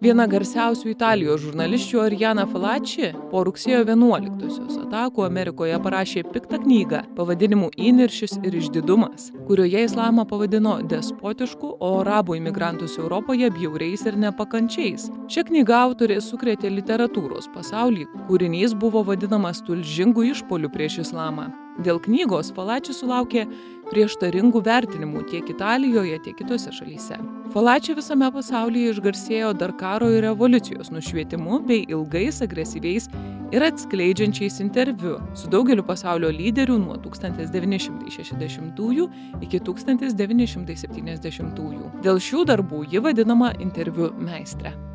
Viena garsiausių Italijos žurnalisčių Ariana Fallaci po rugsėjo 11-osios atakų Amerikoje parašė piktą knygą pavadinimu Įniršis ir išdidumas, kurioje islamą pavadino despotišku, o arabų imigrantus Europoje bjauriais ir nepakančiais. Šią knygą autorė sukrėtė literatūros pasaulį, kūrinys buvo vadinamas tulžingu išpuoliu prieš islamą. Dėl knygos Fallaci sulaukė prieštaringų vertinimų tiek Italijoje, tiek kitose šalyse. Fallaci visame pasaulyje išgarsėjo dar karo ir revoliucijos nušvietimu bei ilgais, agresyviais ir atskleidžiančiais interviu su daugeliu pasaulio lyderių nuo 1960-ųjų iki 1970-ųjų. Dėl šių darbų ji vadinama interviu meistre.